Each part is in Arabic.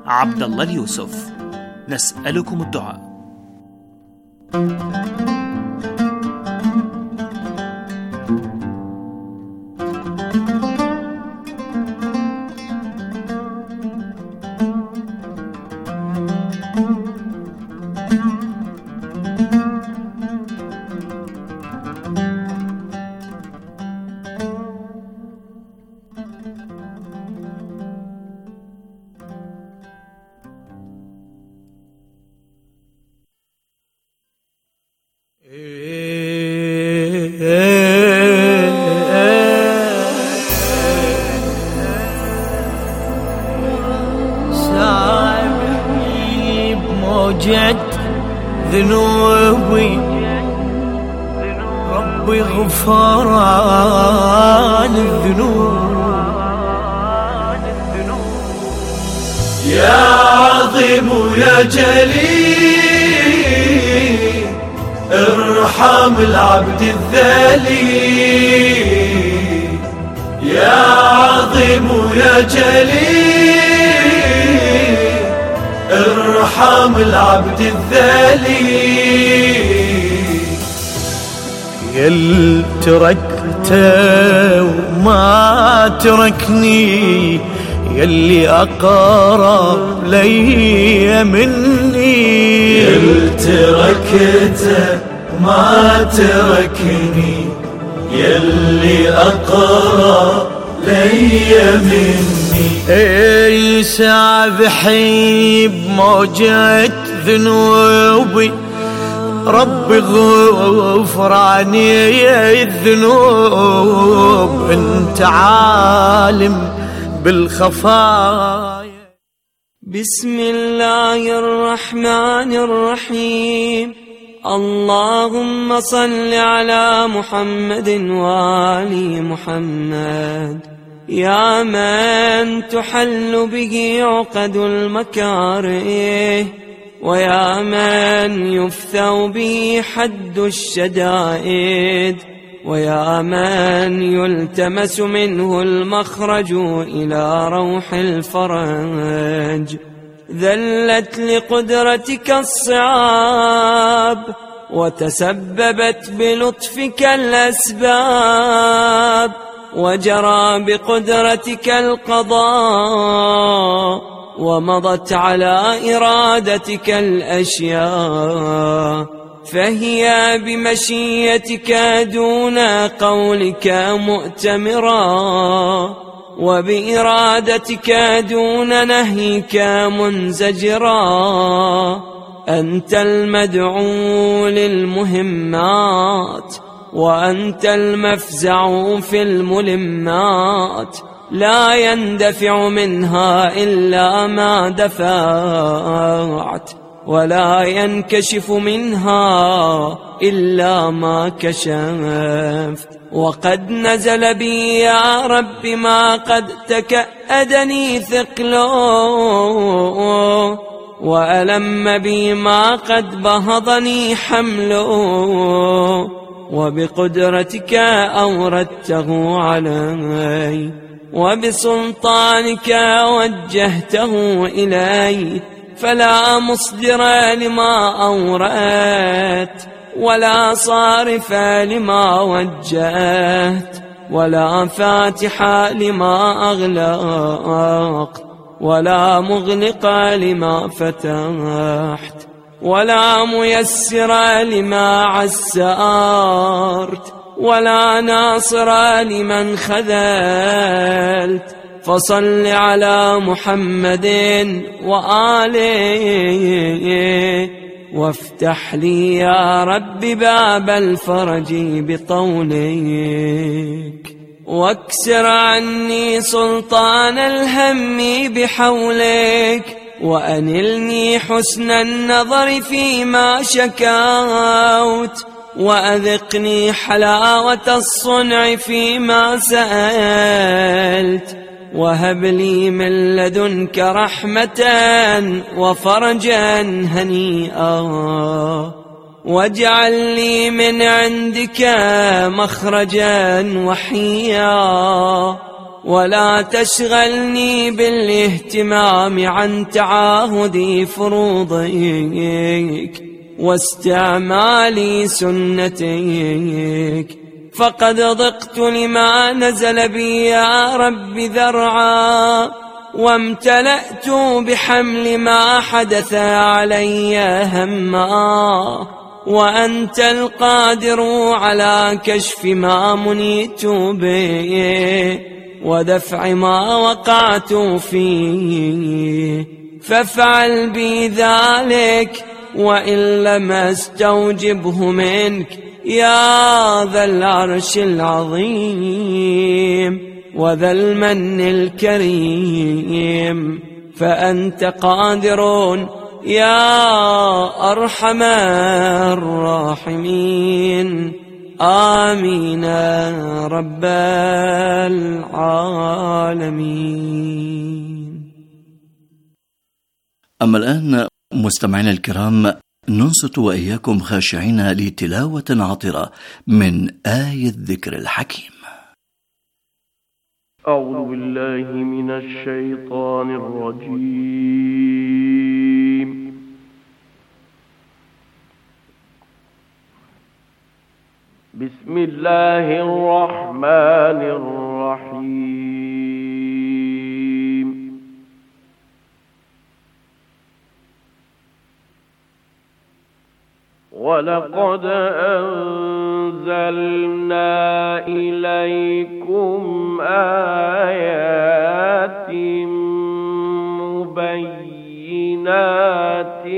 عبد الله اليوسف. نسألكم الدعاء. سامحني بموجة ذنوبي ربي غفران الذنوب. يا عظيم يا جليل ارحم العبد الذليل. يا عظيم يا جليل ارحم العبد الذليل. يل تركته وما تركني يلي أقرب لي مني. يل تركته ما تركني يلي أقرب لي مني. اي سابحي بموجة ذنوبي ربي غفراني الذنوب. انت عالم بالخفايا. بسم الله الرحمن الرحيم. اللهم صل على محمد وآل محمد. يا من تحل به عقد المكاره ويا من يفثو به حد الشدائد ويا من يلتمس منه المخرج إلى روح الفرج. ذلت لقدرتك الصعاب وتسببت بلطفك الأسباب وجرى بقدرتك القضاء ومضت على إرادتك الأشياء. فهي بمشيتك دون قولك مؤتمرا وبإرادتك دون نهيك منزجرا. أنت المدعو للمهمات وأنت المفزع في الملمات. لا يندفع منها إلا ما دفعت ولا ينكشف منها إلا ما كشفت. وقد نزل بي يا رب ما قد تكأدني ثقله وألم بي ما قد بهضني حمله. وبقدرتك أوردته علي وبسلطانك وجهته إلي. فلا مصدر لما أوردت ولا صارف لما وجهت ولا فاتح لما أغلقت ولا مغلق لما فتحت ولا ميسر لما عسرت ولا ناصر لمن خذلت. فصل على محمد وآله وافتح لي يا رب باب الفرج بطولك. واكسر عني سلطان الهم بحولك وأنلني حسن النظر فيما شكوت وأذقني حلاوة الصنع فيما سألت. وهب لي من لدنك رحمة وفرجا هنيئا واجعل لي من عندك مخرجا وحيا ولا تشغلني بالاهتمام عن تعاهد فروضك واستعمال سنتك، فقد ضقت لما نزل بي يا رب ذرعا، وامتلأت بحمل ما حدث علي هما، وأنت القادر على كشف ما منيت به ودفع ما وقعت فيه، فافعل بي ذلك وإن لم استوجبه منك يا ذا العرش العظيم وذا المن الكريم، فأنت قادر يا أرحم الراحمين. آمين رب العالمين. أما الآن مستمعينا الكرام، ننصت وإياكم خاشعين لتلاوة عطرة من آية الذكر الحكيم. أعوذ بالله من الشيطان الرجيم. بسم الله الرحمن الرحيم. ولقد أنزلنا إليكم آيات مبينات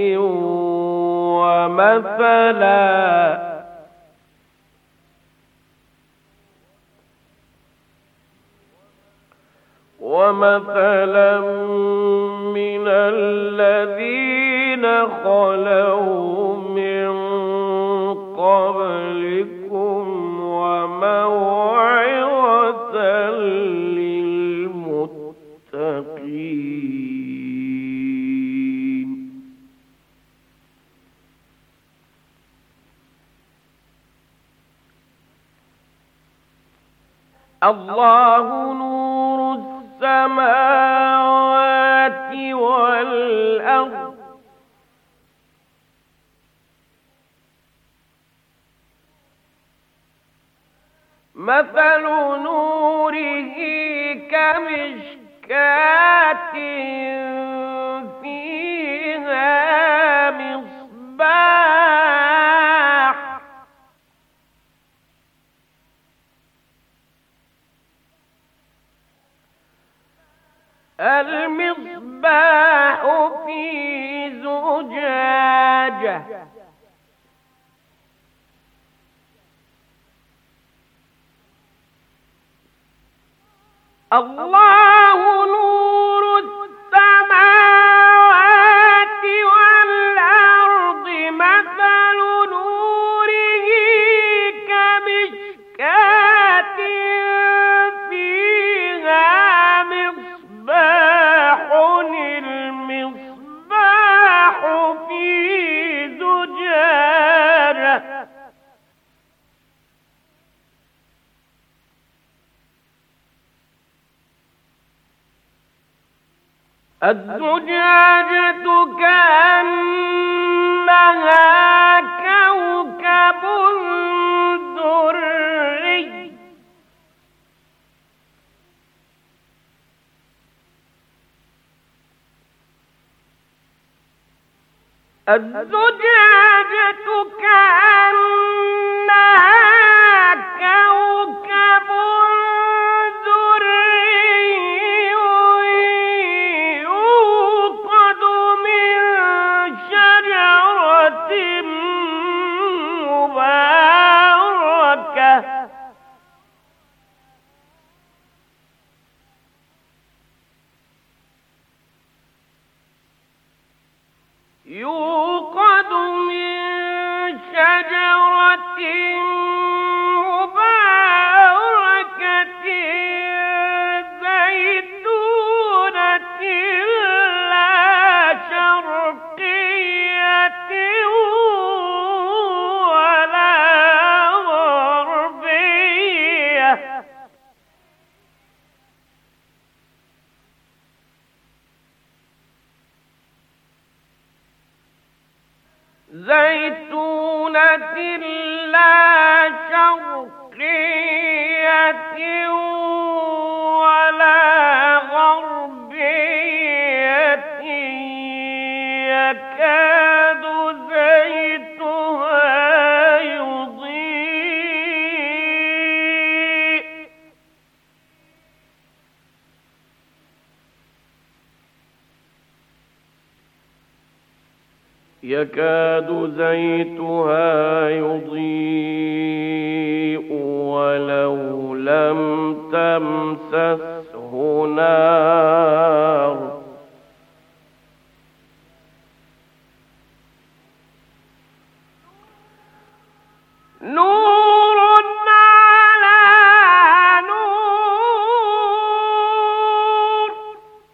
ومثلا من الذين خلوا من قبلكم وموعظة للمتقين. الله نور السماوات والأرض مثل نوره كمشكاة فيها مصباح المصباح في زجاجة الله نور السماوات والأرض مثل نوره كمشكاة فيها مصباح المصباح في زجاجة الزجاجة كأنها كوكب دري الزجاجة كأنها كوكب يوقد من شجرة مباركة زيتونة لا شرقية ولا غربية زيتونة لا شرقية ولا غربية يكاد زيتها يضيء ولو لم تمسسه نار نور على نور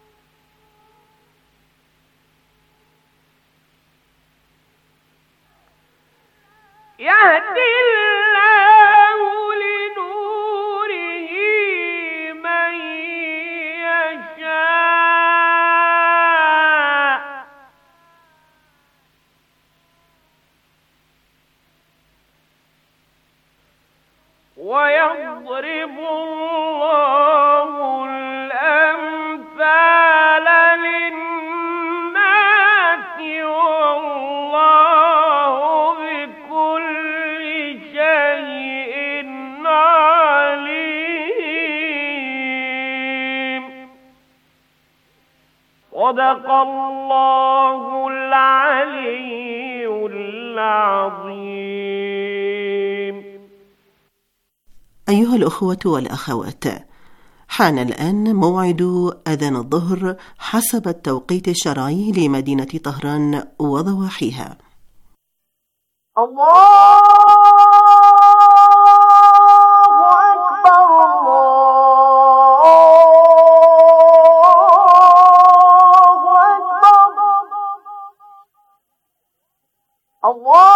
يهدي الله لنوره من يشاء ويضرب الله الأمثال للناس والله بكل شيء عليم. صدق الله العلي العظيم. أيها الأخوة والأخوات، حان الآن موعد أذان الظهر حسب التوقيت الشرعي لمدينة طهران وضواحيها. الله أكبر الله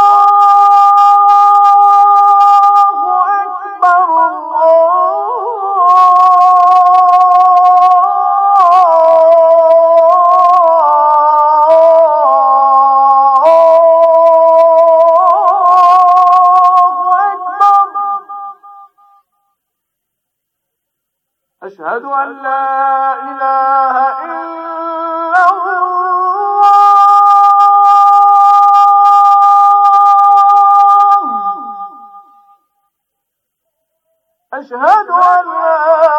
أشهد أن لا إله إلا الله أشهد أن لا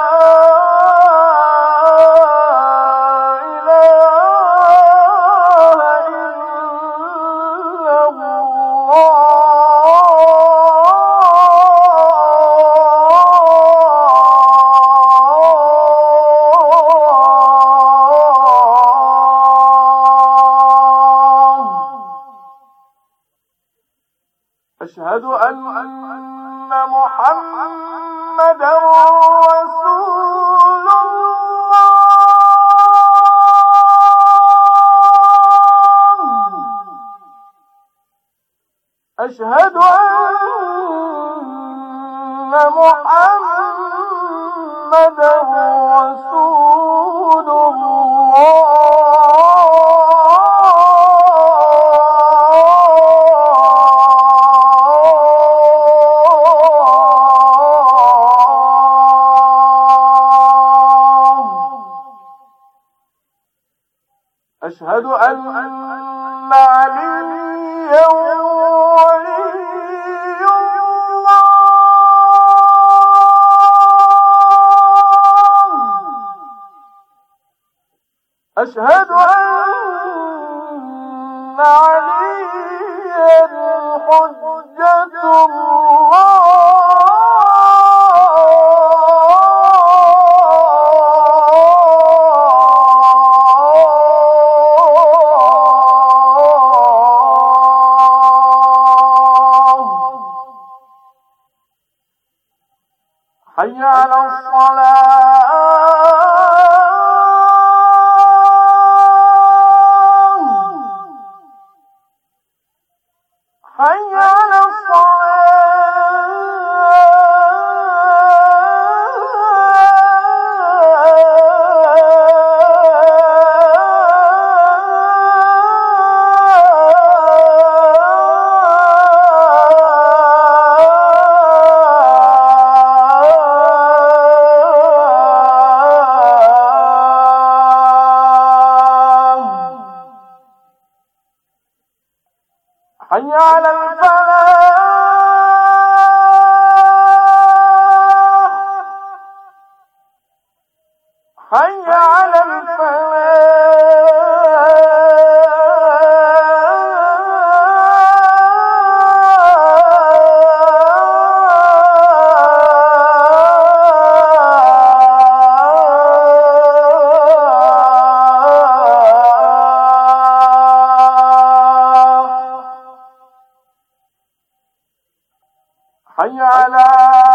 أشهد أن محمدا رسول الله أشهد أن محمدا رسول الله أشهد أن عليا ولي الله أشهد أن عليا حجة الله حي على الصلاة حي على الصلاة حي على الفلاح حي على حي على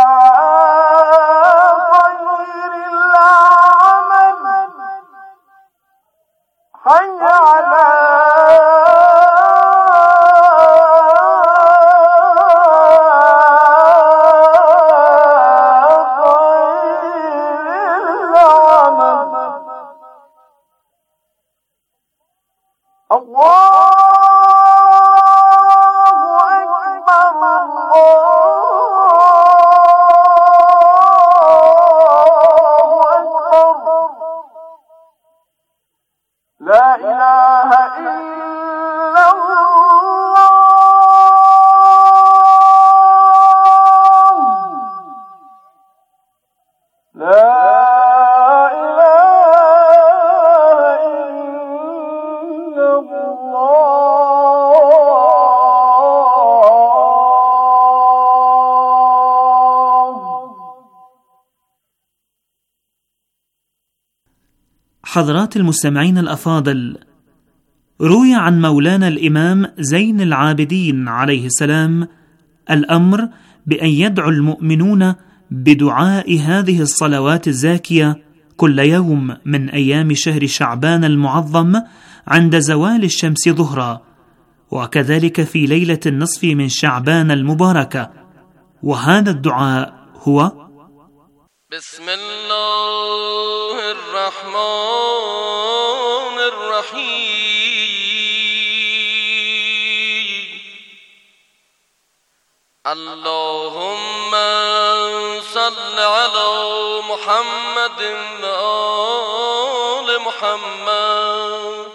خير العمل حي على خير العمل الله لا إله إلا الله لا إله إلا الله. حضرات المستمعين الأفاضل، روي عن مولانا الإمام زين العابدين عليه السلام الأمر بأن يدعو المؤمنون بدعاء هذه الصلوات الزاكية كل يوم من أيام شهر شعبان المعظم عند زوال الشمس ظهرا، وكذلك في ليلة النصف من شعبان المباركة. وهذا الدعاء هو: بسم الله الرحمن الرحيم. اللهم صل على محمد وآل محمد.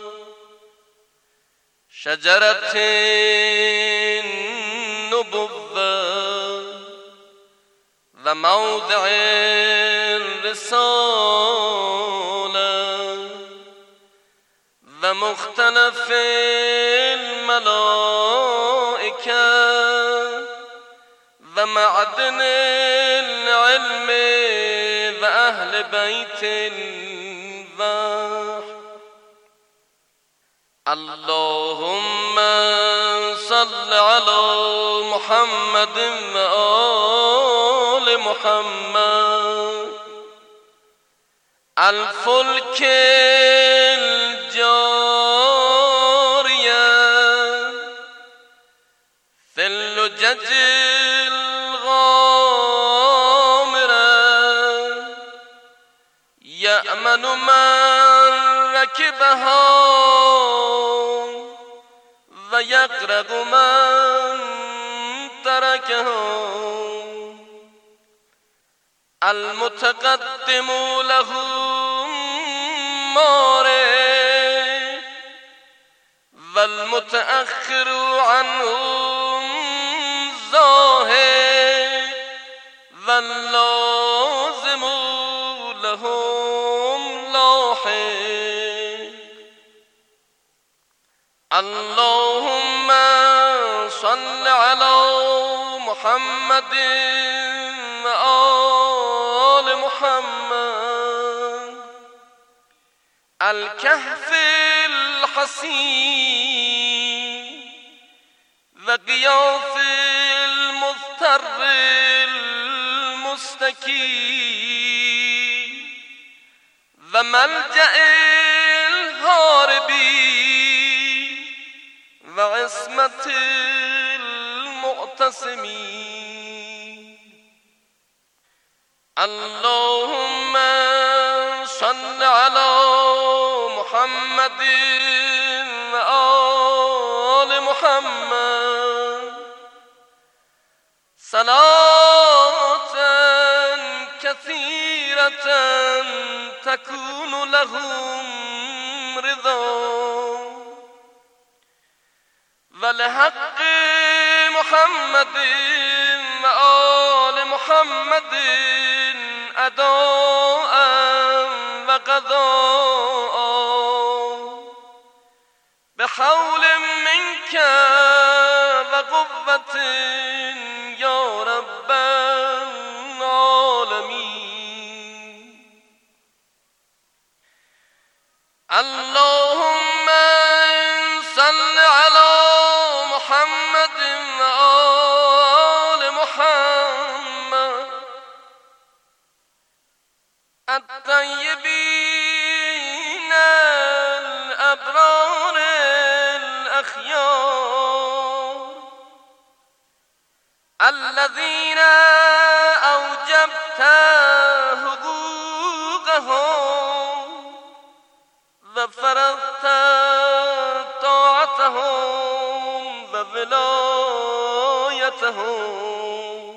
شجرة النبوة وموضع الرسالة ومختلف الملائكة ومعدن العلم وأهل بيت الوحي. اللهم صل على محمد وآل محمد. الفلك الجارية في اللجج الغامرة يأمن من ركبها ويغرق من تركها. المتقدم له مارع والمتأخر عنه زاهد واللازم لهم لاحق. اللهم صل على محمد وآل محمد. الكهف الحصين وغياث المضطر المستكين وملجأ الهاربين وعصمة المعتصمين. اللهم صل على محمد وآل محمد. صلاة كثيرة تكون لهم رضا ولحق محمد وآل محمد أداء وقضاء بحول منك وقوة يا رب العالمين. اللهم صل على محمد وآل محمد الطيبين الأبرار الأخيار الذين أوجبت حقوقهم وفرضت طاعتهم وولايتهم.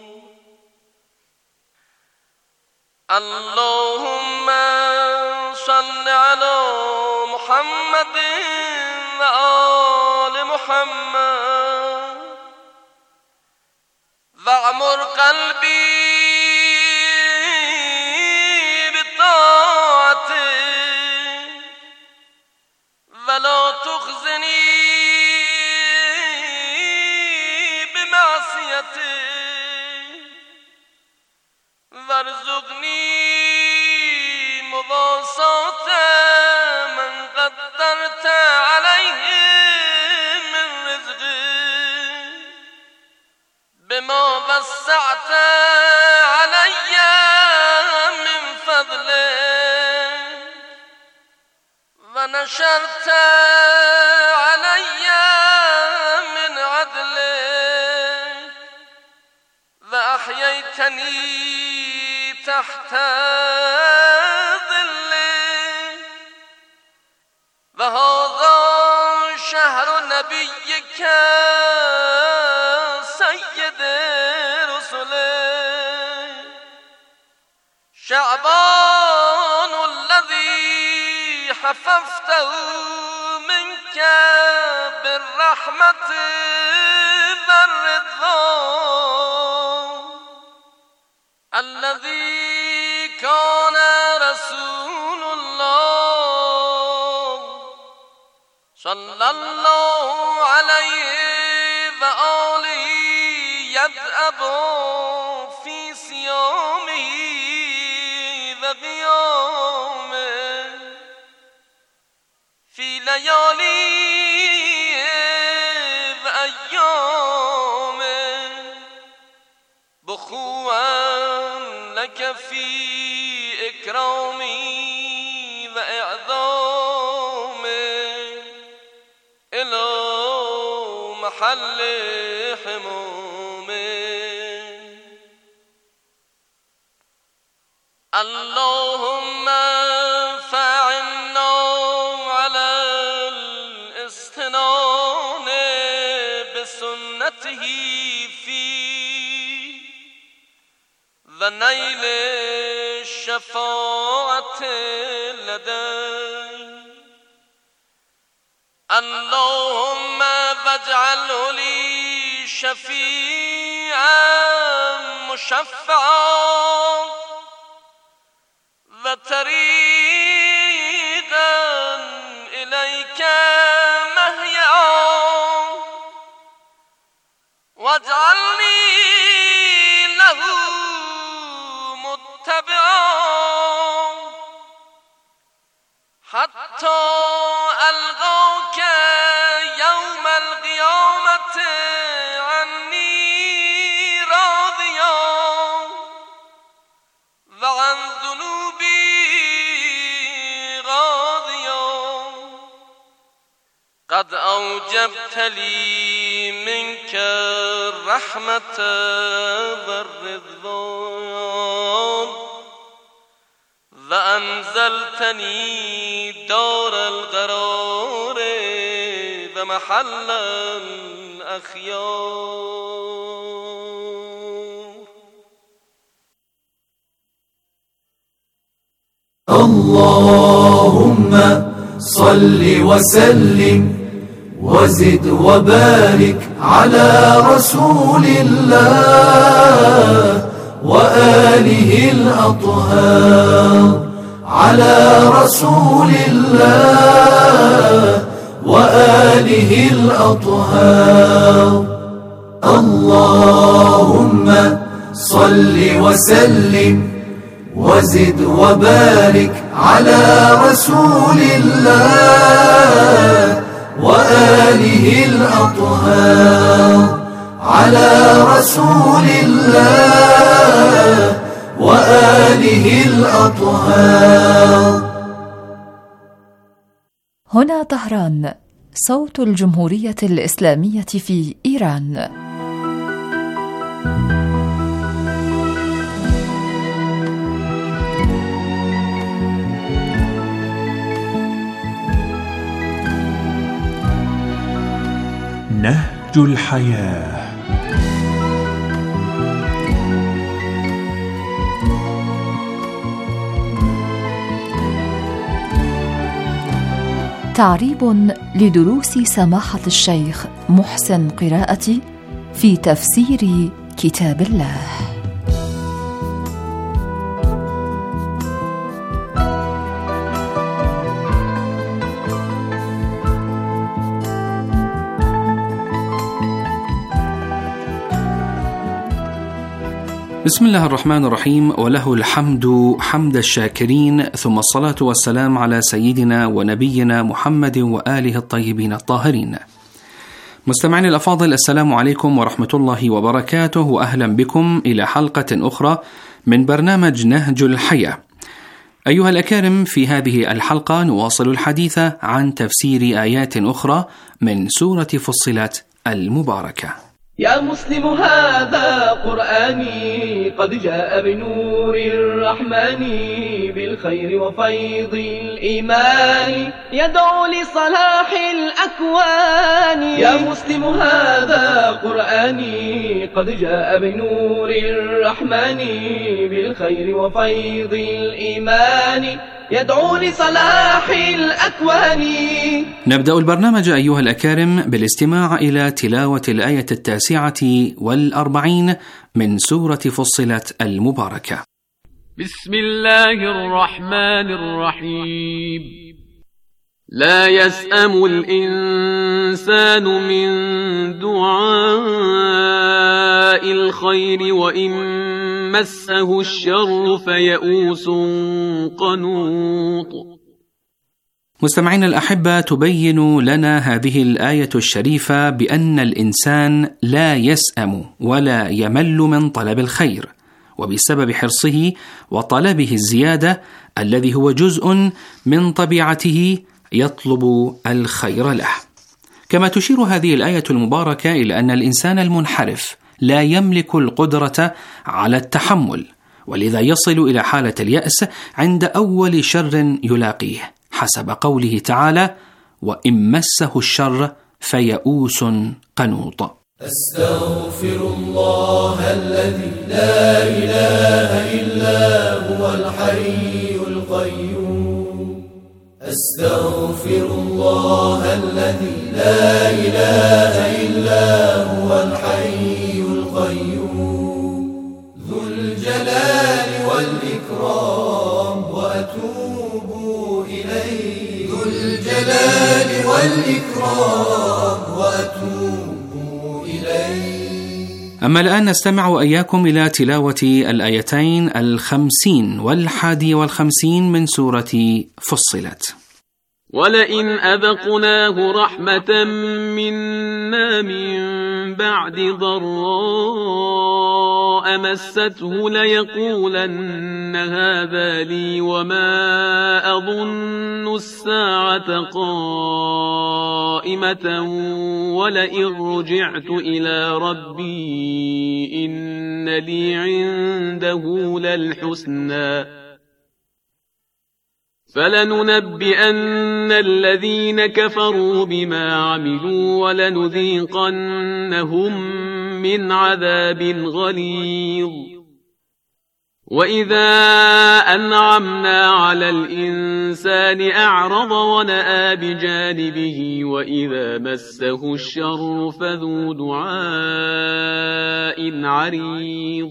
اللهم صل على محمد وآل محمد واعمر قلبي بطاعتك ولا تخزني بمعصيتك وارزقني مواساة من قدرت عليه من رزقك بما وسعت علي من فضلك ونشرت علي من عدلك وأحييتني تحت ظلك. وهذا شهر نبيك سيد رسلك شعبان الذي حففته منك بالرحمة والرضوان الذي كان رسول الله صلى الله عليه وآله يدأب في صيامه وقيامه في ليالي وأيامه بخوا لك في إكرامي وإعظامي إلى محل حمامي. اللهم فاعنا على الاستنان بسنته فيه ونيل الشفاعة لديه. اللهم واجعله لي شفيعا مشفعا وطريقا إليك مهيعا واجعلني له متبعا حتى ألقاك يوم القيامة عني راضيا وعن ذنوبي راضيا. قد أوجبت لي منك الرحمة والرضوان وأنزلتني دار القرار ومحل الأخيار. اللهم صل وسلم وزد وبارك على رسول الله وآله الأطهار، على رسول الله وآله الأطهار. اللهم صل وسلم وزد وبارك على رسول الله وآله الأطهار، على رسول الله وآله الأطهار. هنا طهران، صوت الجمهورية الإسلامية في إيران. نهج الحياة. تعريب لدروس سماحة الشيخ محسن قراءتي في تفسير كتاب الله. بسم الله الرحمن الرحيم، وله الحمد حمد الشاكرين، ثم الصلاة والسلام على سيدنا ونبينا محمد وآله الطيبين الطاهرين. مستمعين الأفاضل، السلام عليكم ورحمة الله وبركاته، وأهلا بكم إلى حلقة أخرى من برنامج نهج الحياة. أيها الأكارم، في هذه الحلقة نواصل الحديث عن تفسير آيات أخرى من سورة فصلت المباركة. يا مسلم هذا قرآني قد جاء بنور الرحمن، بالخير وفيض الإيمان يدعو لصلاح الأكوان. يا مسلم هذا قرآني قد جاء بنور الرحمن، بالخير وفيض الإيمان يدعو لصلاح الأكوان. نبدأ البرنامج أيها الأكارم بالاستماع إلى تلاوة الآية 49 من سورة فصلت المباركة. بسم الله الرحمن الرحيم. لا يسأم الإنسان من دعاء الخير وإن مسه الشر فيئوس قنوط. مستمعين الأحبة، تبين لنا هذه الآية الشريفة بأن الإنسان لا يسأم ولا يمل من طلب الخير، وبسبب حرصه وطلبه الزيادة الذي هو جزء من طبيعته يطلب الخير له. كما تشير هذه الآية المباركة إلى أن الإنسان المنحرف لا يملك القدرة على التحمل، ولذا يصل إلى حالة اليأس عند أول شر يلاقيه، حسب قوله تعالى: وإن مسه الشر فيئوس قنوط. أستغفر الله الذي لا إله إلا هو الحي القيوم. أستغفر الله الذي لا إله إلا هو الحي القيوم، ذو الجلال والإكرام وأتوب إليه، ذو الجلال والإكرام وأتوب إليه. أما الآن نستمع وإياكم إلى تلاوة الآيتين 50 و51 من سورة فصلت. ولئن أذقناه رحمة منا من بعد ضراء مسته ليقولن هذا لي وما أظن الساعة قائمة ولئن رجعت إلى ربي إن لي عنده للحسنى فلننبئن الذين كفروا بما عملوا ولنذيقنهم من عذاب غليظ. وإذا أنعمنا على الإنسان أعرض ونأى بجانبه وإذا مسه الشر فذو دعاء عريض.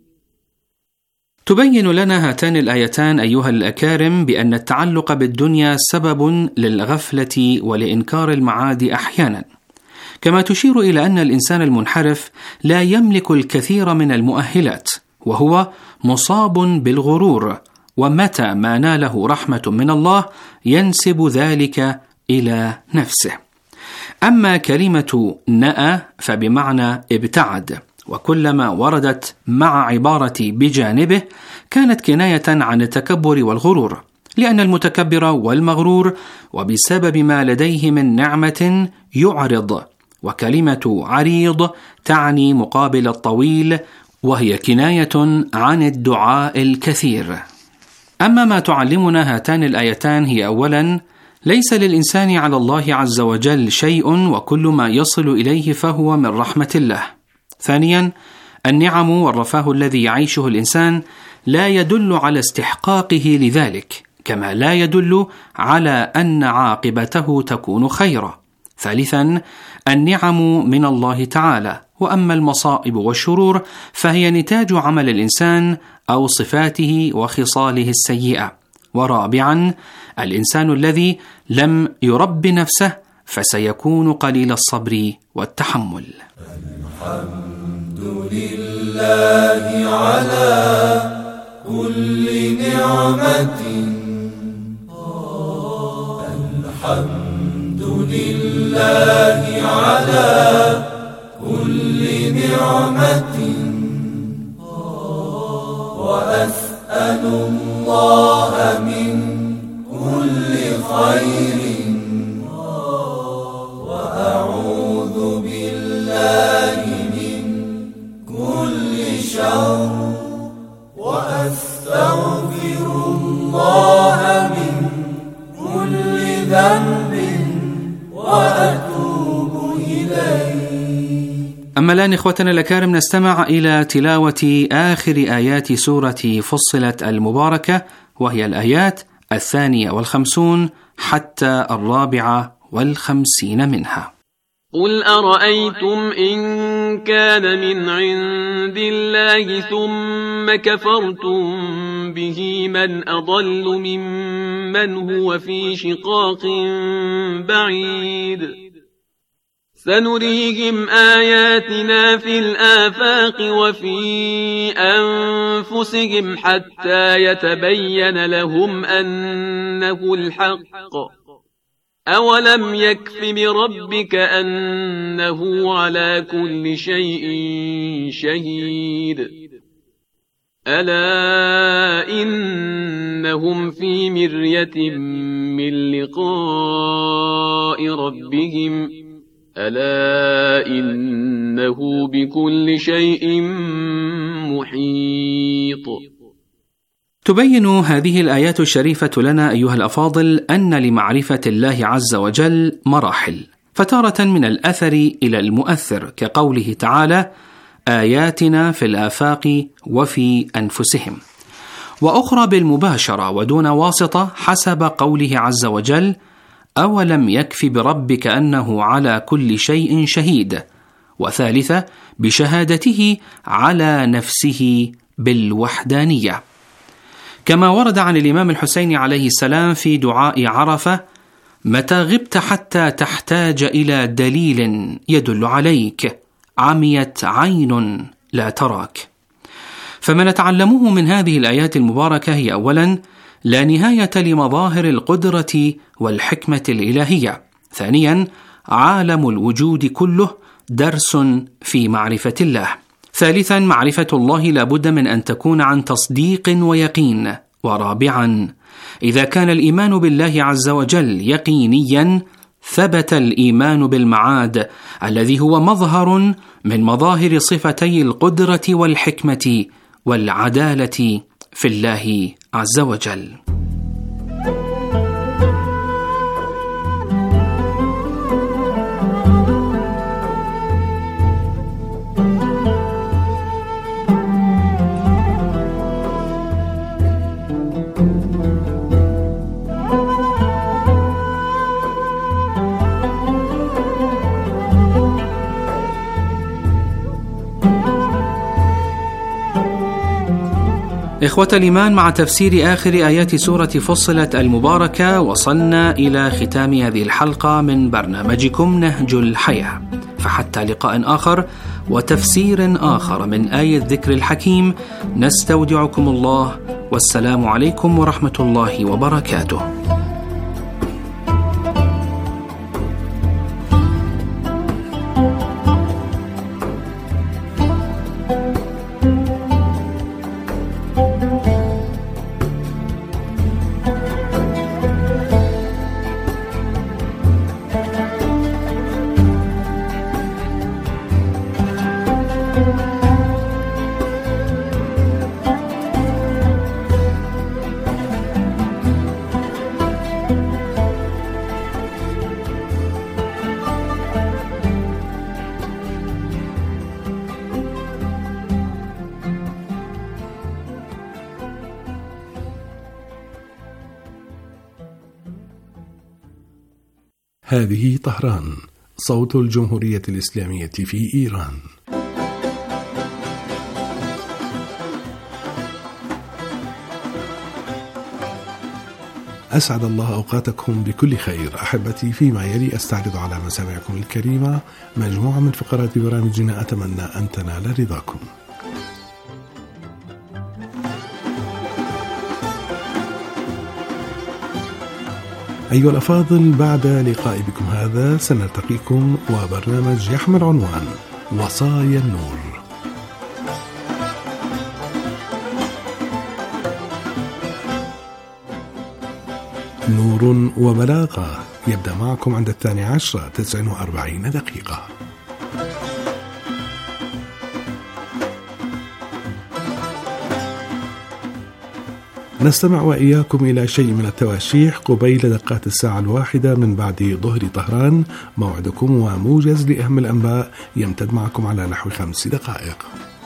تبين لنا هاتان الآيتان أيها الأكارم بأن التعلق بالدنيا سبب للغفلة ولإنكار المعاد أحيانا، كما تشير إلى أن الإنسان المنحرف لا يملك الكثير من المؤهلات، وهو مصاب بالغرور، ومتى ما ناله رحمة من الله ينسب ذلك إلى نفسه. أما كلمة نأى فبمعنى ابتعد، وكلما وردت مع عبارة بجانبه كانت كناية عن التكبر والغرور، لأن المتكبر والمغرور وبسبب ما لديه من نعمة يعرض، وكلمة عريض تعني مقابل الطويل، وهي كناية عن الدعاء الكثير. أما ما تعلمنا هاتان الآيتان هي أولا ليس للإنسان على الله عز وجل شيء، وكل ما يصل إليه فهو من رحمة الله. ثانيا النعم والرفاه الذي يعيشه الإنسان لا يدل على استحقاقه لذلك، كما لا يدل على أن عاقبته تكون خيرا. ثالثا النعم من الله تعالى، وأما المصائب والشرور فهي نتاج عمل الإنسان أو صفاته وخصاله السيئة. ورابعا الإنسان الذي لم يرب نفسه فسيكون قليل الصبر والتحمل. الحمد لله على كل نعمة، الحمد لله على كل نعمة، وأسأل الله من كل خير، وأعوذ بالله من كل شر، وأستغفر الله من كل ذنب وأتوب إليه. أما الآن إخوتنا الأكارم نستمع إلى تلاوة آخر آيات سورة فصلت المباركة، وهي الآيات 52 حتى 54 منها. قل أرأيتم إن كان من عند الله ثم كفرتم به من أضل ممن هو في شقاق بعيد. سنريهم آياتنا في الآفاق وفي أنفسهم حتى يتبين لهم أنه الحق. أولم يكف بربك أنه على كل شيء شهيد. ألا إنهم في مرية من لقاء ربهم، ألا إنه بكل شيء محيط. تبين هذه الآيات الشريفة لنا أيها الأفاضل أن لمعرفة الله عز وجل مراحل، فتارة من الأثر إلى المؤثر كقوله تعالى آياتنا في الآفاق وفي أنفسهم، وأخرى بالمباشرة ودون واسطة حسب قوله عز وجل أولم يكف بربك أنه على كل شيء شهيد، وثالثة بشهادته على نفسه بالوحدانية، كما ورد عن الإمام الحسين عليه السلام في دعاء عرفة متى غبت حتى تحتاج إلى دليل يدل عليك عميت عين لا تراك. فما نتعلمه من هذه الآيات المباركة هي أولا لا نهاية لمظاهر القدرة والحكمة الإلهية. ثانيا عالم الوجود كله درس في معرفة الله. ثالثا معرفة الله لابد من أن تكون عن تصديق ويقين. ورابعا إذا كان الإيمان بالله عز وجل يقينيا ثبت الإيمان بالمعاد الذي هو مظهر من مظاهر صفتي القدرة والحكمة والعدالة في الله عز وجل. إخوة الإيمان، مع تفسير آخر آيات سورة فصلت المباركة وصلنا إلى ختام هذه الحلقة من برنامجكم نهج الحياة، فحتى لقاء آخر وتفسير آخر من آية الذكر الحكيم نستودعكم الله، والسلام عليكم ورحمة الله وبركاته. هذه طهران، صوت الجمهورية الإسلامية في إيران. أسعد الله أوقاتكم بكل خير. أحبتي، فيما يلي أستعرض على مسامعكم الكريمة مجموعة من فقرات برامجنا أتمنى أن تنال رضاكم. أيها الأفاضل، بعد لقاء بكم هذا سنلتقيكم وبرنامج يحمل عنوان وصايا النور. نور وبلاغة يبدأ معكم عند 12 49 دقيقة. نستمع وإياكم إلى شيء من التواشيح قبيل دقات الساعة 1 من بعد ظهر طهران، موعدكم وموجز لأهم الأنباء يمتد معكم على نحو 5 دقائق.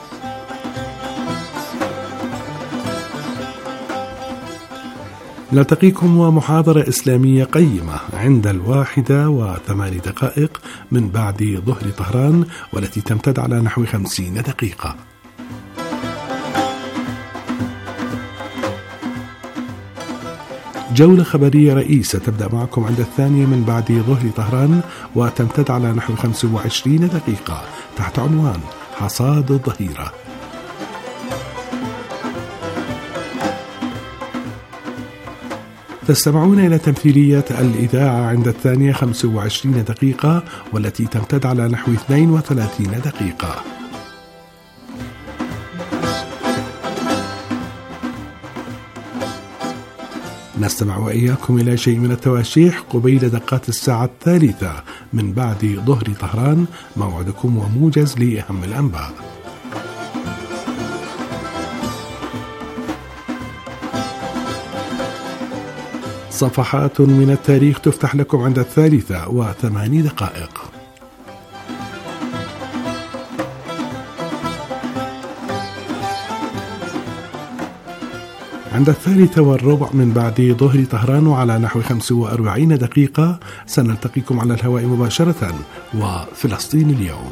نلتقيكم ومحاضرة إسلامية قيمة عند 1:08 دقائق من بعد ظهر طهران، والتي تمتد على نحو 50 دقيقة. جولة خبرية رئيسة تبدأ معكم عند 2 من بعد ظهر طهران، وتمتد على نحو 25 دقيقة تحت عنوان حصاد الظهيرة. تستمعون إلى تمثيلية الإذاعة عند 2 25 دقيقة، والتي تمتد على نحو 32 دقيقة. نستمع وإياكم إلى شيء من التواشيح قبيل دقات الساعة 3 من بعد ظهر طهران، موعدكم وموجز لأهم الأنباء. صفحات من التاريخ تفتح لكم عند 3:08 دقائق. عند 3:15 من بعد ظهر طهران، وعلى نحو 45 دقيقة سنلتقيكم على الهواء مباشرة وفلسطين اليوم.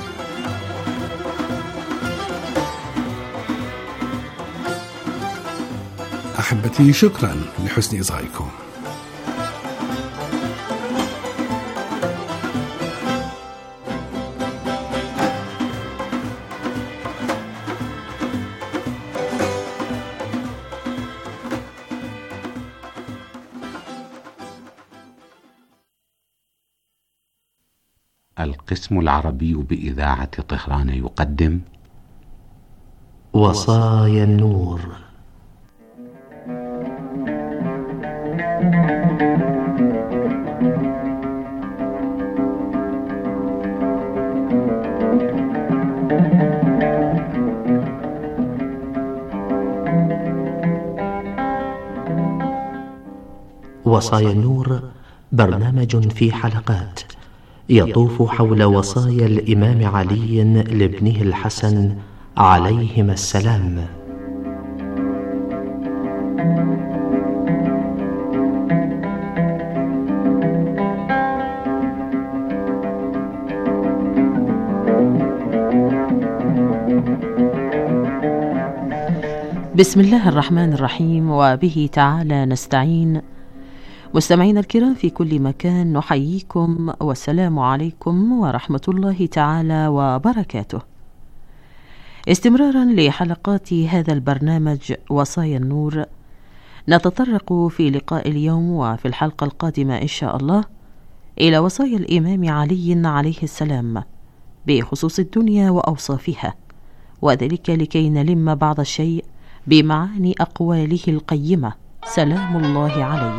أحبتي، شكرا لحسن إصغائكم. القسم العربي بإذاعة طهران يقدم وصايا النور. وصايا النور برنامج في حلقات يطوف حول وصايا الإمام علي لابنه الحسن عليهما السلام. بسم الله الرحمن الرحيم، وبه تعالى نستعين. مستمعينا الكرام في كل مكان، نحييكم والسلام عليكم ورحمة الله تعالى وبركاته. استمرارا لحلقات هذا البرنامج وصايا النور، نتطرق في لقاء اليوم وفي الحلقة القادمة إن شاء الله إلى وصايا الإمام علي عليه السلام بخصوص الدنيا وأوصافها، وذلك لكي نلم بعض الشيء بمعاني أقواله القيمة سلام الله عليه.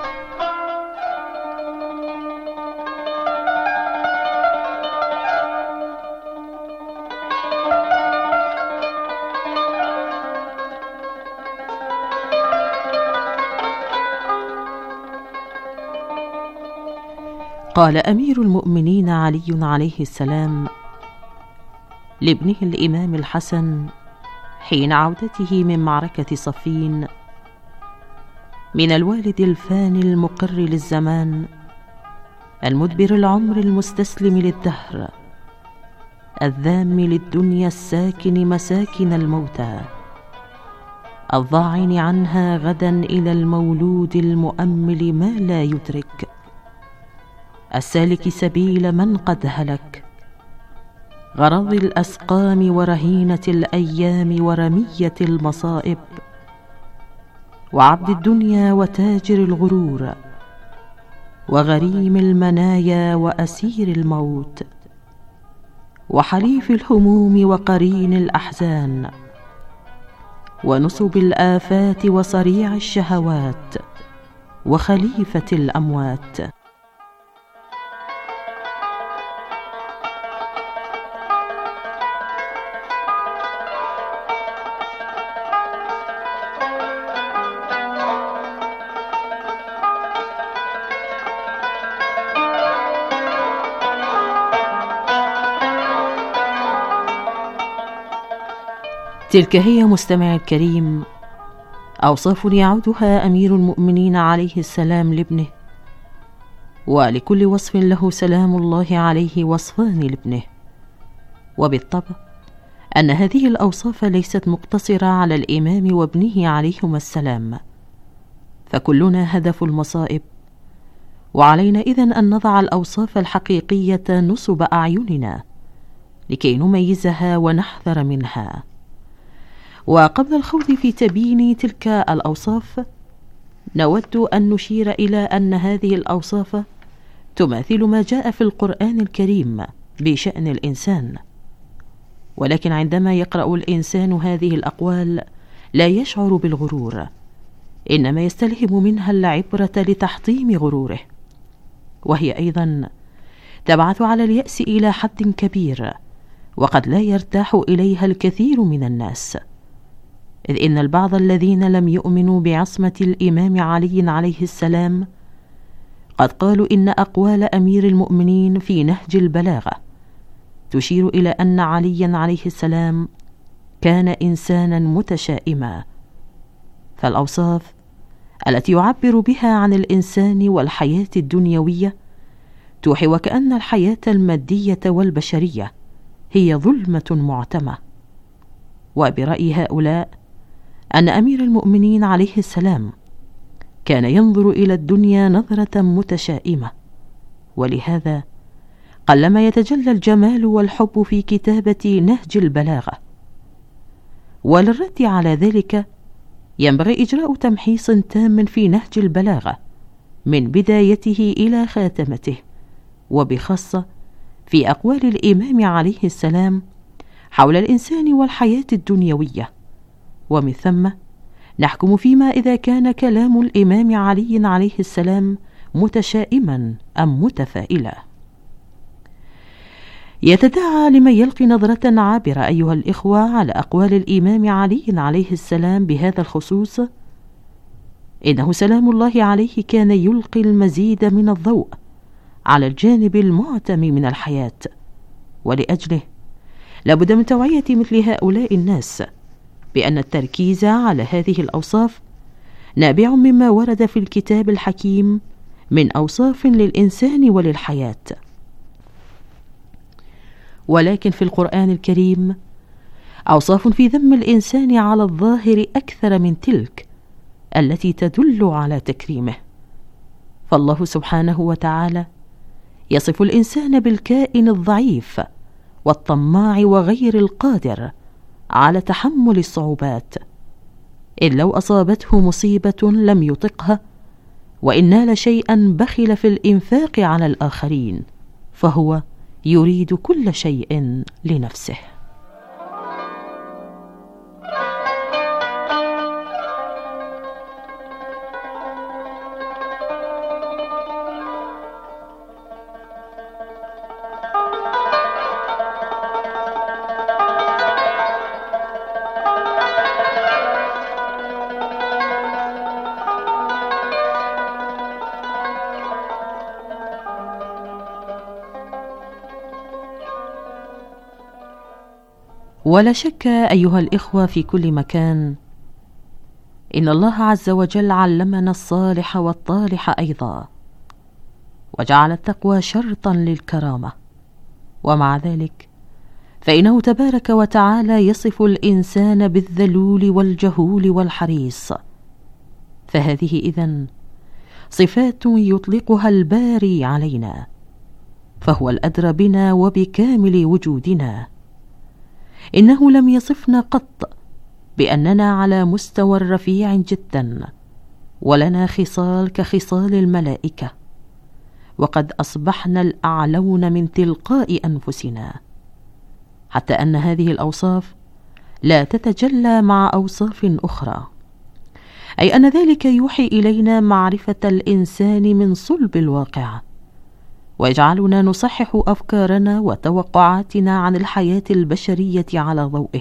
قال أمير المؤمنين علي عليه السلام لابنه الإمام الحسن حين عودته من معركة صفين: من الوالد الفاني المقر للزمان، المدبر العمر المستسلم للدهر، الذام للدنيا الساكن مساكن الموتى، الضاعن عنها غدا إلى المولود المؤمل ما لا يدرك، السالك سبيل من قد هلك، غرض الأسقام ورهينة الأيام ورمية المصائب، وعبد الدنيا وتاجر الغرور، وغريم المنايا وأسير الموت، وحليف الهموم وقرين الأحزان، ونصب الآفات وصريع الشهوات، وخليفة الأموات. تلك هي مستمع الكريم أوصاف يعودها أمير المؤمنين عليه السلام لابنه، ولكل وصف له سلام الله عليه وصفان لابنه. وبالطبع أن هذه الأوصاف ليست مقتصرة على الإمام وابنه عليهما السلام، فكلنا هدف المصائب، وعلينا إذن أن نضع الأوصاف الحقيقية نصب أعيننا لكي نميزها ونحذر منها. وقبل الخوض في تبيين تلك الأوصاف، نود أن نشير إلى أن هذه الأوصاف تماثل ما جاء في القرآن الكريم بشأن الإنسان، ولكن عندما يقرأ الإنسان هذه الأقوال لا يشعر بالغرور، إنما يستلهم منها العبرة لتحطيم غروره، وهي أيضا تبعث على اليأس إلى حد كبير، وقد لا يرتاح إليها الكثير من الناس، إذ إن البعض الذين لم يؤمنوا بعصمة الإمام علي عليه السلام قد قالوا إن أقوال أمير المؤمنين في نهج البلاغة تشير إلى أن عليا عليه السلام كان إنسانا متشائما، فالأوصاف التي يعبر بها عن الإنسان والحياة الدنيوية توحي وكأن الحياة المادية والبشرية هي ظلمة معتمة. وبرأي هؤلاء أن أمير المؤمنين عليه السلام كان ينظر إلى الدنيا نظرة متشائمة، ولهذا قلما يتجلى الجمال والحب في كتابة نهج البلاغة. وللرد على ذلك ينبغي إجراء تمحيص تام في نهج البلاغة من بدايته إلى خاتمته، وبخاصة في أقوال الإمام عليه السلام حول الإنسان والحياة الدنيوية، ومن ثم نحكم فيما إذا كان كلام الإمام علي عليه السلام متشائما أم متفائلا. يتداعى لمن يلقي نظرة عابرة أيها الإخوة على أقوال الإمام علي عليه السلام بهذا الخصوص إنه سلام الله عليه كان يلقي المزيد من الضوء على الجانب المعتم من الحياة، ولأجله لابد من توعية مثل هؤلاء الناس بأن التركيز على هذه الأوصاف نابع مما ورد في الكتاب الحكيم من أوصاف للإنسان وللحياة. ولكن في القرآن الكريم أوصاف في ذم الإنسان على الظاهر أكثر من تلك التي تدل على تكريمه. فالله سبحانه وتعالى يصف الإنسان بالكائن الضعيف والطماع وغير القادر على تحمل الصعوبات، إن لو أصابته مصيبة لم يطقها، وإن نال شيئا بخل في الإنفاق على الآخرين، فهو يريد كل شيء لنفسه. ولا شك أيها الإخوة في كل مكان إن الله عز وجل علمنا الصالح والطالح أيضا، وجعل التقوى شرطا للكرامة، ومع ذلك فإنه تبارك وتعالى يصف الإنسان بالذلول والجهول والحريص، فهذه إذن صفات يطلقها الباري علينا، فهو الأدرى بنا وبكامل وجودنا. إنه لم يصفنا قط بأننا على مستوى رفيع جدا ولنا خصال كخصال الملائكة، وقد أصبحنا الأعلون من تلقاء أنفسنا، حتى أن هذه الأوصاف لا تتجلى مع أوصاف أخرى، أي أن ذلك يوحي إلينا معرفة الإنسان من صلب الواقع، ويجعلنا نصحح أفكارنا وتوقعاتنا عن الحياة البشرية على ضوئه.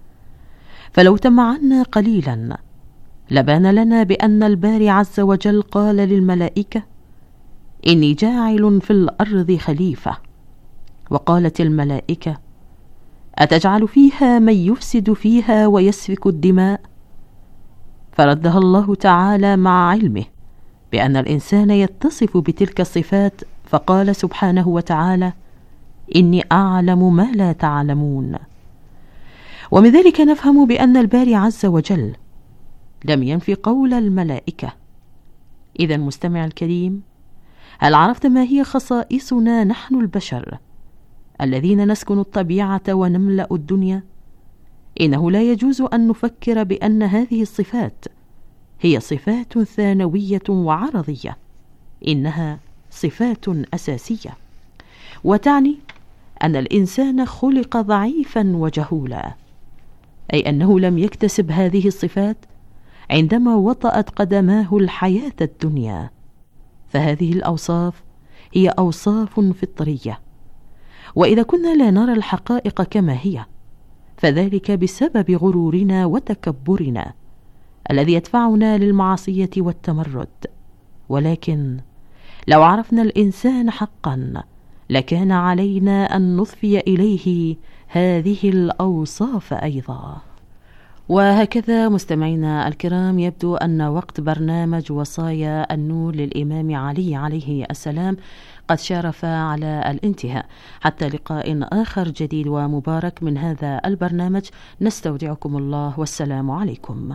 فلو تمعنا قليلا لبان لنا بأن الباري عز وجل قال للملائكة: إني جاعل في الأرض خليفة، وقالت الملائكة: أتجعل فيها من يفسد فيها ويسفك الدماء؟ فردها الله تعالى مع علمه بأن الإنسان يتصف بتلك الصفات، فقال سبحانه وتعالى: إني أعلم ما لا تعلمون. ومن ذلك نفهم بأن الباري عز وجل لم ينفي قول الملائكة. إذا مستمع الكريم، هل عرفت ما هي خصائصنا نحن البشر الذين نسكن الطبيعة ونملأ الدنيا؟ إنه لا يجوز أن نفكر بأن هذه الصفات هي صفات ثانوية وعرضية، إنها صفات أساسية، وتعني أن الإنسان خلق ضعيفا وجهولا، أي أنه لم يكتسب هذه الصفات عندما وطأت قدماه الحياة الدنيا، فهذه الأوصاف هي أوصاف فطرية. وإذا كنا لا نرى الحقائق كما هي، فذلك بسبب غرورنا وتكبرنا الذي يدفعنا للمعصية والتمرد. ولكن لو عرفنا الإنسان حقا لكان علينا أن نضفي إليه هذه الأوصاف أيضا. وهكذا مستمعينا الكرام، يبدو أن وقت برنامج وصايا النور للإمام علي عليه السلام قد شارف على الانتهاء. حتى لقاء آخر جديد ومبارك من هذا البرنامج، نستودعكم الله والسلام عليكم.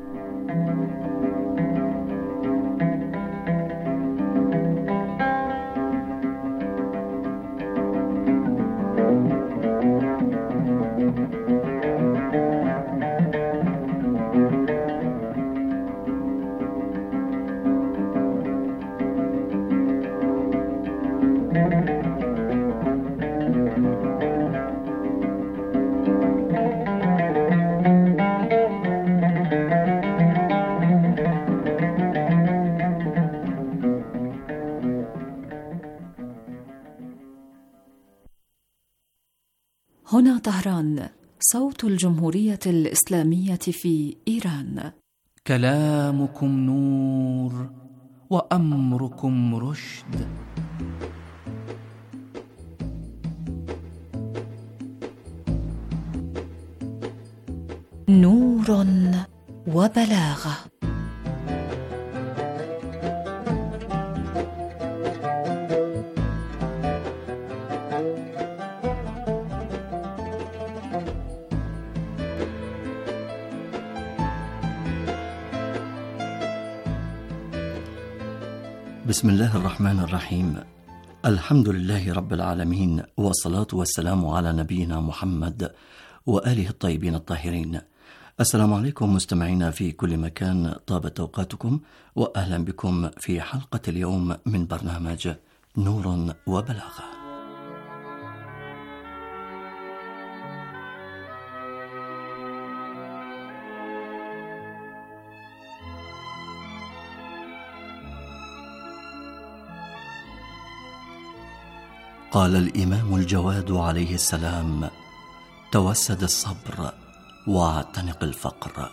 هنا طهران، صوت الجمهورية الإسلامية في إيران. كلامكم نور وأمركم رشد. نور وبلاغة. بسم الله الرحمن الرحيم. الحمد لله رب العالمين، والصلاة والسلام على نبينا محمد وآله الطيبين الطاهرين. السلام عليكم مستمعينا في كل مكان، طابت أوقاتكم وأهلا بكم في حلقة اليوم من برنامج نور وبلاغة. قال الإمام الجواد عليه السلام: توسد الصبر واعتنق الفقر.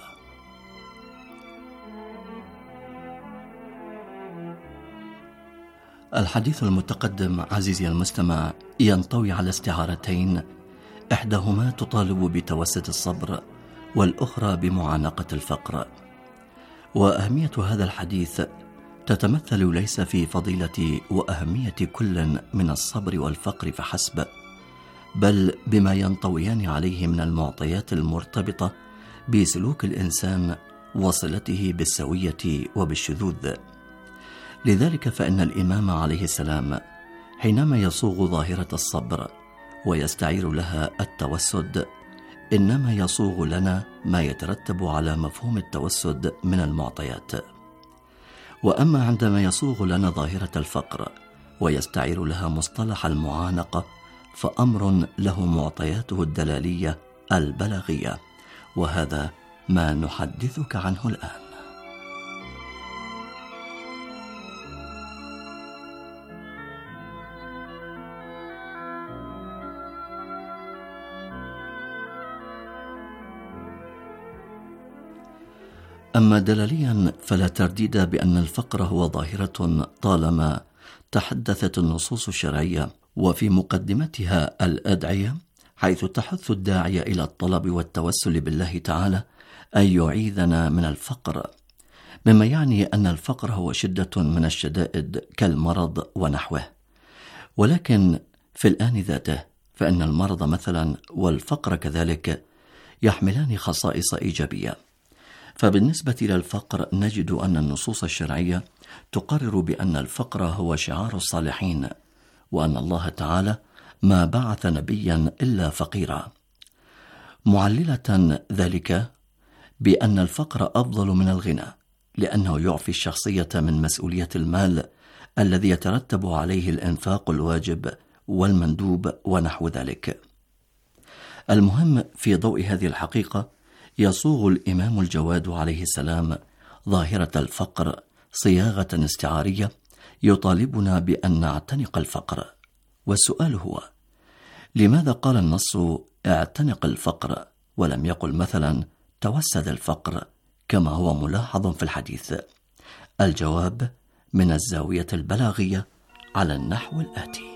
الحديث المتقدم عزيزي المستمع ينطوي على استعارتين، إحداهما تطالب بتوسد الصبر والأخرى بمعانقة الفقر. وأهمية هذا الحديث تتمثل ليس في فضيلة وأهمية كل من الصبر والفقر فحسب، بل بما ينطويان عليه من المعطيات المرتبطة بسلوك الإنسان وصلته بالسوية وبالشذوذ. لذلك فإن الإمام عليه السلام حينما يصوغ ظاهرة الصبر ويستعير لها التوسد، إنما يصوغ لنا ما يترتب على مفهوم التوسد من المعطيات. وأما عندما يصوغ لنا ظاهرة الفقر ويستعير لها مصطلح المعانقة، فأمر له معطياته الدلالية البلاغية، وهذا ما نحدثك عنه الآن. أما دلاليا فلا ترديد بأن الفقر هو ظاهرة طالما تحدثت النصوص الشرعية وفي مقدمتها الأدعية، حيث تحث الداعية إلى الطلب والتوسل بالله تعالى أن يعيذنا من الفقر، مما يعني أن الفقر هو شدة من الشدائد كالمرض ونحوه. ولكن في الآن ذاته فإن المرض مثلا والفقر كذلك يحملان خصائص إيجابية. فبالنسبة للفقر نجد أن النصوص الشرعية تقرر بأن الفقر هو شعار الصالحين، وأن الله تعالى ما بعث نبيا إلا فقيرا، معللة ذلك بأن الفقر أفضل من الغنى، لأنه يعفي الشخصية من مسؤولية المال الذي يترتب عليه الإنفاق الواجب والمندوب ونحو ذلك. المهم في ضوء هذه الحقيقة يصوغ الإمام الجواد عليه السلام ظاهرة الفقر صياغة استعارية يطالبنا بأن نعتنق الفقر. والسؤال هو: لماذا قال النص اعتنق الفقر ولم يقل مثلا توسد الفقر كما هو ملاحظ في الحديث؟ الجواب من الزاوية البلاغية على النحو الآتي: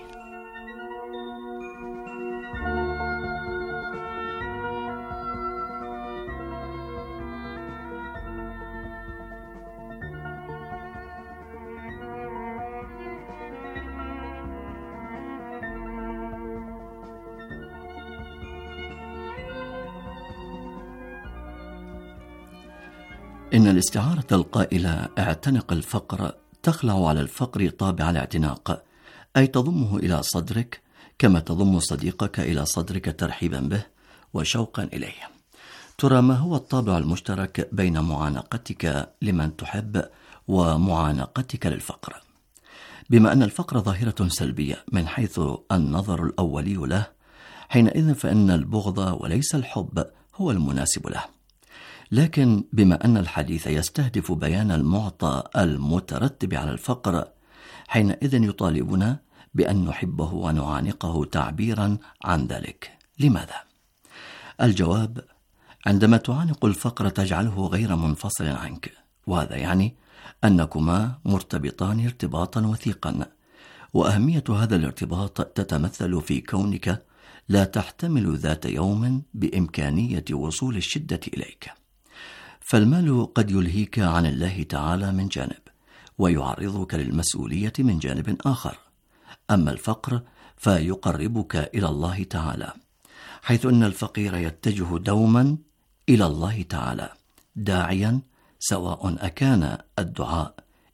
إن الاستعارة القائلة اعتنق الفقر تخلع على الفقر طابع الاعتناق، أي تضمه إلى صدرك كما تضم صديقك إلى صدرك ترحيبا به وشوقا إليه. ترى ما هو الطابع المشترك بين معانقتك لمن تحب ومعانقتك للفقر؟ بما أن الفقر ظاهرة سلبية من حيث النظر الأولي له، حينئذ فإن البغض وليس الحب هو المناسب له. لكن بما أن الحديث يستهدف بيان المعطى المترتب على الفقر، حينئذ يطالبنا بأن نحبه ونعانقه تعبيرا عن ذلك. لماذا؟ الجواب: عندما تعانق الفقر تجعله غير منفصل عنك، وهذا يعني أنكما مرتبطان ارتباطا وثيقا. وأهمية هذا الارتباط تتمثل في كونك لا تحتمل ذات يوم بإمكانية وصول الشدة إليك. فالمال قد يلهيك عن الله تعالى من جانب، ويعرضك للمسؤولية من جانب آخر. أما الفقر فيقربك إلى الله تعالى، حيث أن الفقير يتجه دوما إلى الله تعالى داعيا، سواء أكان الدعاء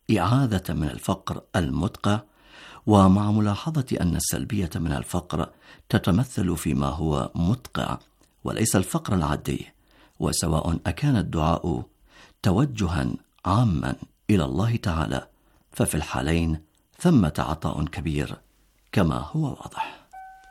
إعاذة من الفقر المدقع، ومع ملاحظة أن السلبية من الفقر تتمثل فيما هو مدقع وليس الفقر العادي، وسواء أكان الدعاء توجها عاما إلى الله تعالى ففي الحالين ثمة عطاء كبير كما هو واضح.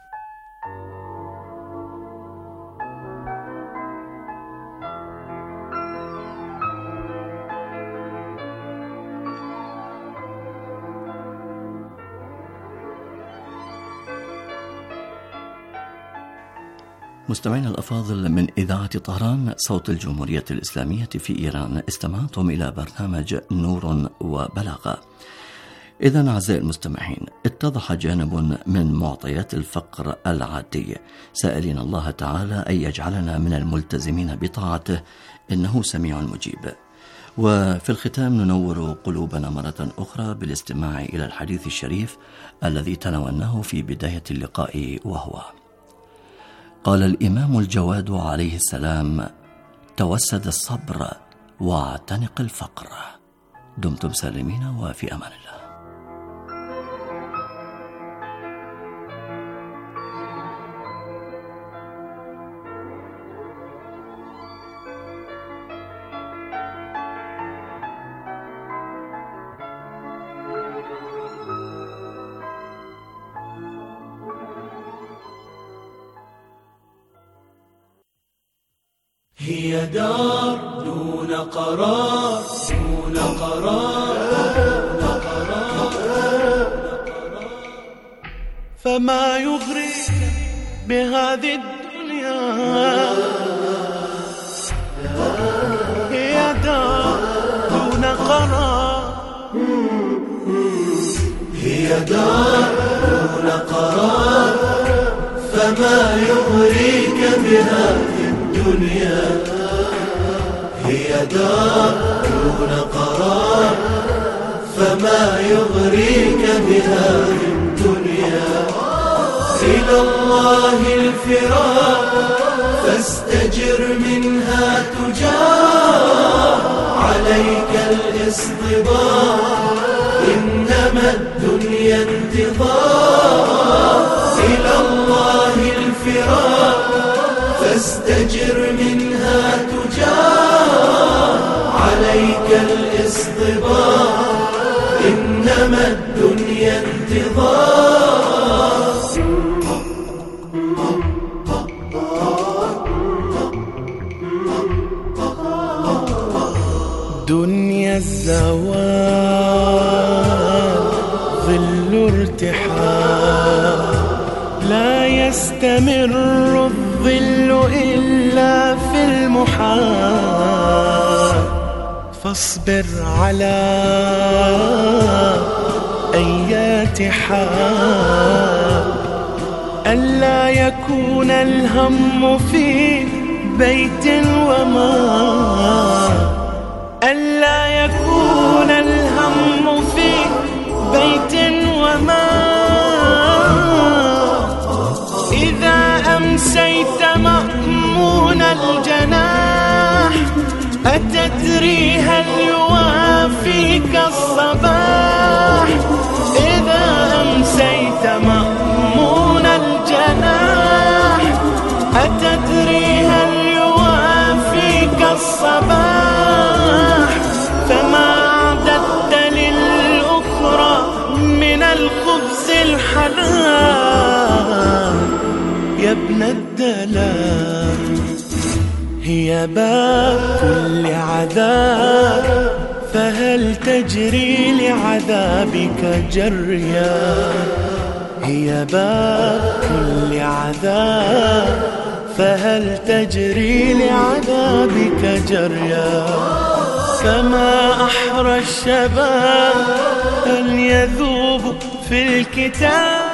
مستمعينا الأفاضل، من إذاعة طهران صوت الجمهورية الإسلامية في إيران، استمعتم إلى برنامج نور وبلاغة. إذن أعزائي المستمعين، اتضح جانب من معطيات الفقر العادي، سائلين الله تعالى أن يجعلنا من الملتزمين بطاعته إنه سميع مجيب. وفي الختام ننور قلوبنا مرة أخرى بالاستماع إلى الحديث الشريف الذي تناولناه في بداية اللقاء، وهو: قال الإمام الجواد عليه السلام: توسد الصبر واعتنق الفقر. دمتم سالمين وفي أمان الله. هي دار دون قرار، دون قرار، دون قرار. فما يغريك بهذه الدنيا؟ هي دار دون قرار، هي دار دون قرار. فما يغريك بهذه الدنيا؟ هي دار دون قرار. فما يغريك بهذه الدنيا؟ إلى الله الفرار، فاستجر منها تجار. عليك الاصطبار، إنما الدنيا انتظار. إلى الله الفرار، فاستجر منها تجار. عليك الاصطبار، إنما الدنيا انتظار. دنيا الزوال ظل ارتحال، لا يستمر الظل إلا في المحال. فاصبر على أيات حال، ألا يكون الهم في بيت ومال. ألا يكون الهم في بيت ومال. إذا أمسيت مأمون الجناح، أتدري هل يوافيك الصباح؟ إذا أمسيت مأمون الجناح، أتدري هل يوافيك الصباح؟ فما أعددت للأخرى من الخبز الحلال يا ابن الدلال. هي باب كل عذاب، فهل تجري لعذابك جريا؟ هي باب كل عذاب، فهل تجري لعذابك جريا؟ فما أحرى الشباب أن يذوب في الكتاب.